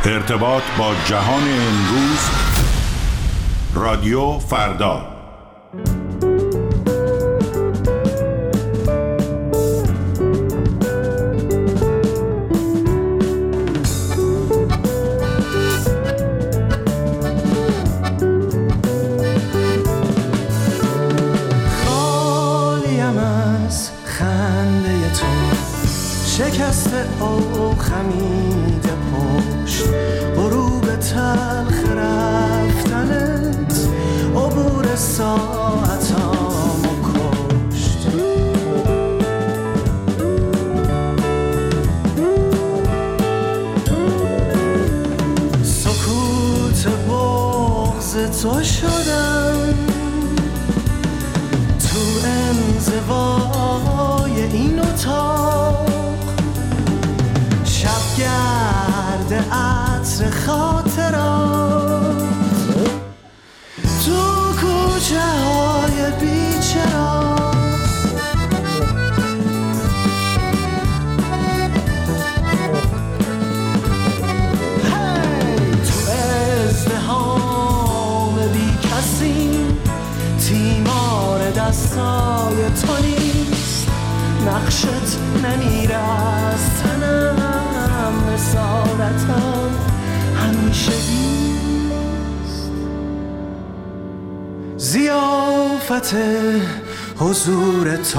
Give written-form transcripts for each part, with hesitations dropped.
ارتباط با جهان امروز. رادیو فردا. خالیم از خنده تو، شکست او خمیده پشت، غروب تلخ رفتنت عبور ساعتامو کشت. سکوت بغض تو شدم، تو انزوای این اتاق، شبگرد عطر خاطرات، تو کوچه های بیچراغ. تو ازدحام بی کسی، تیمار دستای تو نیست، نقشت نمیره از تنم، رسالتم همیشه بیست. ضیافت حضور تو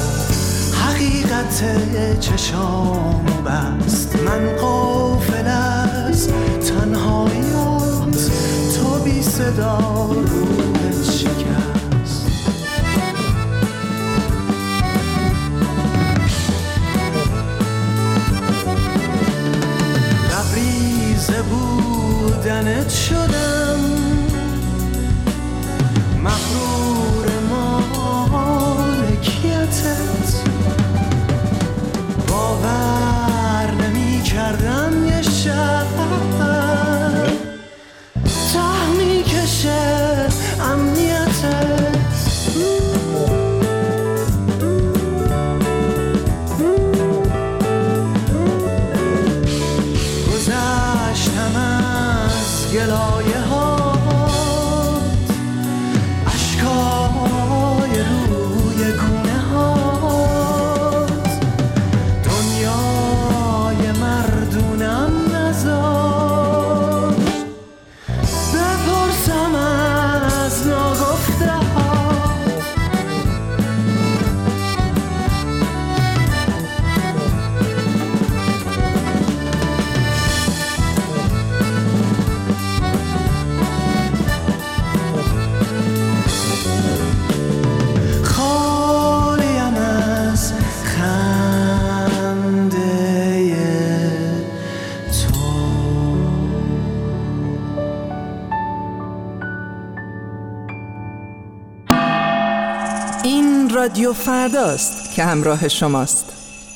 حقیقت چشامو بست، من غافل از تنهاییات، تو بی صدا روحت شکست. لبریز بودنت شدم، مغرور مالکیتت، باور نمی کردم یه شب ته می کشه امنیتت. گذشتم از گلایه هات، اشکای روی گونه هات، دنیای مردونم نذاشت بپرسم از ناگفته هات. خالیم از خنده تو. این رادیو فرداست که همراه شماست.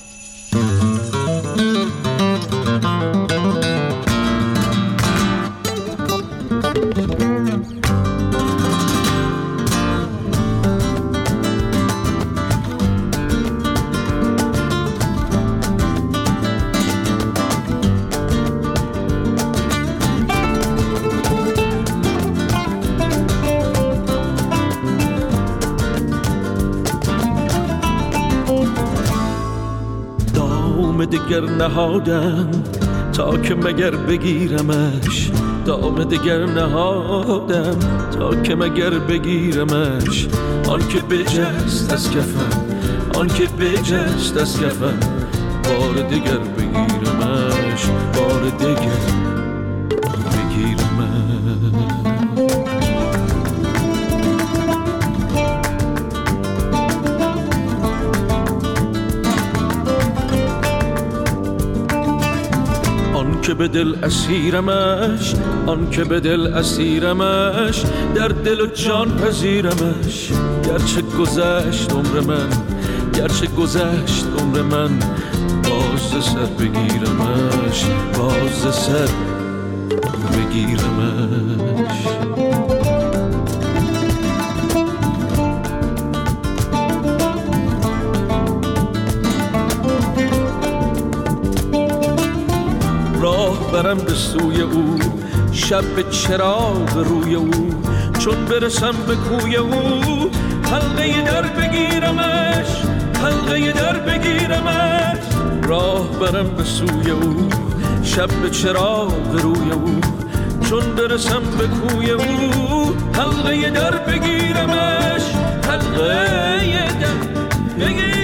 دگر نهادم تا که مگر بگیرمش، دام دگر نهادم تا که مگر بگیرمش. آن که بجست از کفم، آن که بجست از کفم، بار دگر بگیرمش، بار دگر بگیرمش. که به دل اسیرمش، آن که به دل اسیرمش، در دل و جان پذیرمش. گرچه گذشت عمر من، گرچه گذشت عمر من، باز سر بگیرمش، باز سر بگیرمش. راه برم به سوی او، شب به چراغ روی او، چون برسم به کوی او حلقه در بگیرمش، حلقه در بگیرمش. راه برم به سوی او، شب به چراغ روی او، چون برسم به کوی او حلقه در بگیرمش، حلقه در بگیرمش.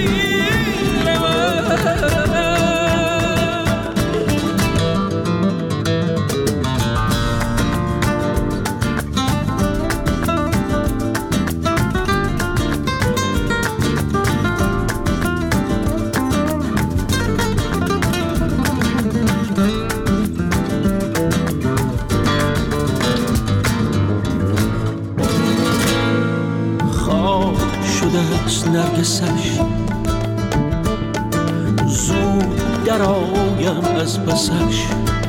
نرگسش زود در آیم از پسش،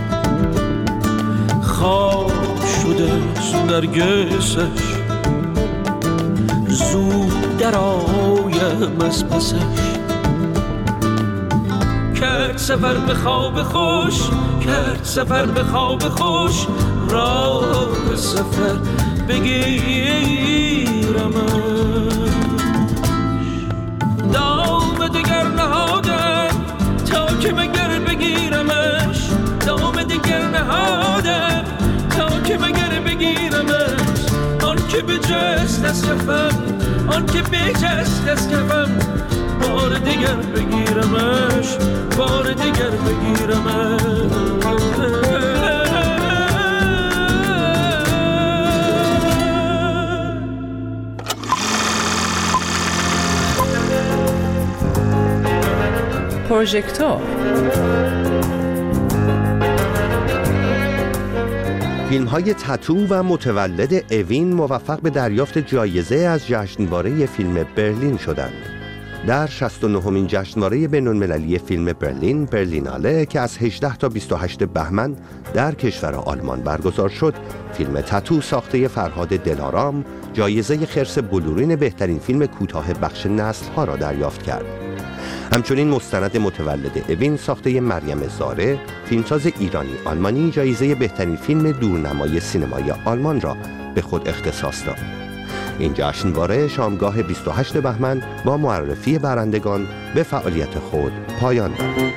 خواب شده نرگسش زود در آیم از پسش. کرد سفر به خواب خوش، کرد سفر به خواب خوش، راه سفر بگیرم. دام دگر نهادم تا که مگر بگیرمش، دام دگر نهادم تا که مگر بگیرمش. آن که بجست از کفم، آن که بجست از کفم، بار دیگر بگیرمش، بار دیگر بگیرمش. پروژکتور فیلم‌های تتو و متولد اوین موفق به دریافت جایزه از جشنواره فیلم برلین شدند. در 69مین جشنواره بین‌المللی فیلم برلین، برلیناله، که از 18 تا 28 بهمن در کشور آلمان برگزار شد، فیلم تتو ساخته فرهاد دلارام جایزه خرس بلورین بهترین فیلم کوتاه بخش نسل‌ها را دریافت کرد. همچنین مستند متولد اوین ساخته مریم زاره، فیلمساز ایرانی آلمانی، جایزه بهترین فیلم دورنمای سینمای آلمان را به خود اختصاص داد. این جشنواره شامگاه 28 بهمن با معرفی برندگان به فعالیت خود پایان یافت.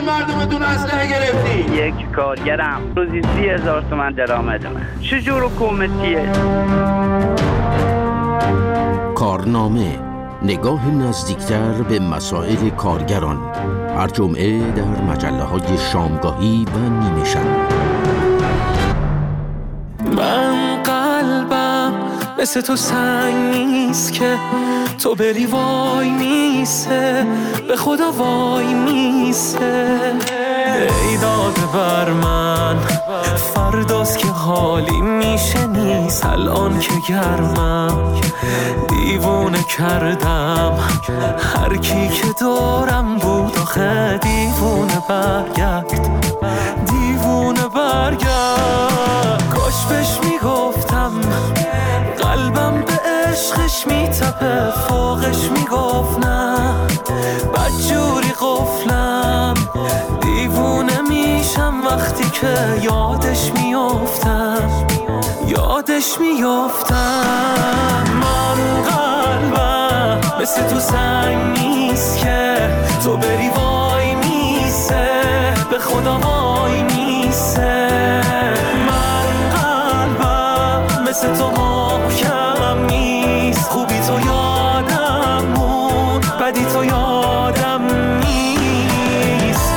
مردمتون اسلحه گرفتی؟ یک کارگرم روزی 30,000 تومان درآمدمه. چجور حکومتیه؟ کارنامه، نگاه نزدیکتر به مسائل کارگران، هر جمعه در مجله‌های شامگاهی و نیمه شب. من قلبم مثل تو سنگ نیست که تو بری وای میسه، به خدا وای میسه. ای داده بر من فرداست که حالی میشه نیست، الان که گرمم دیوونه کردم هر کی که دورم بود. آخه دیوونه برگرد، دیوونه برگرد. کاش بهش میگفتم قلبم به عشقش میتپه، فوقش میگفت نه بدجوری قفلم. دیوونه میشم وقتی که یادش میافتم، یادش میافتم. من قلبم مثل تو سنگ نیست که تو بری وای میسه، به خدا وای میسه. من قلبم مثل تو محکم نیست، خوبی تو یادم مون، بدی تو یادم نیست.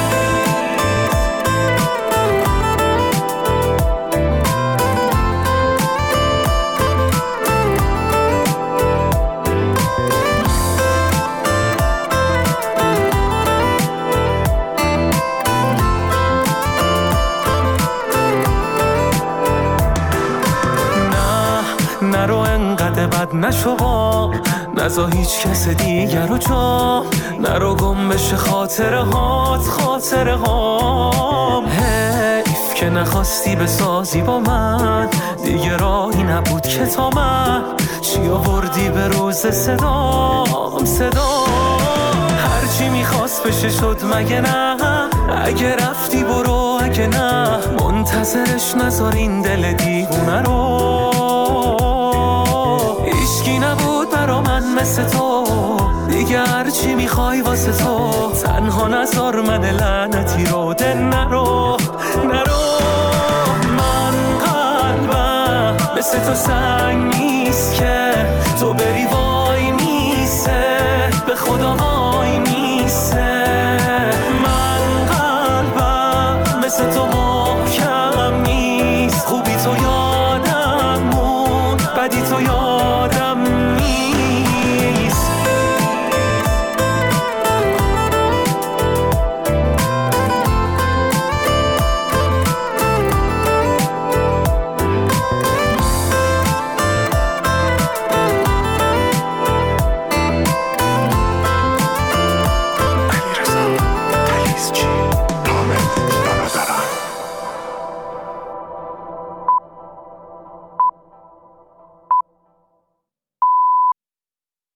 نرو انقدر بد نشو، نزا هیچ کس دیگر رو جا، نرو گم بشه خاطره هام. حیف که نخواستی بسازی با من، دیگه راهی نبود که تا من چی آوردی به روز صدام. هرچی میخواست بشه شد مگه نه؟ اگه رفتی برو، اگه نه منتظرش نذار این دل دیوونه رو. هیچکی نبود برا من مثل تو، دیگه هرچی میخوای واسه تو. تنها نذار من لعنتی رو، دل نرو. من قلبم مثل تو سنگ نیست که تو بری وای میسه، به خدا وای میسه.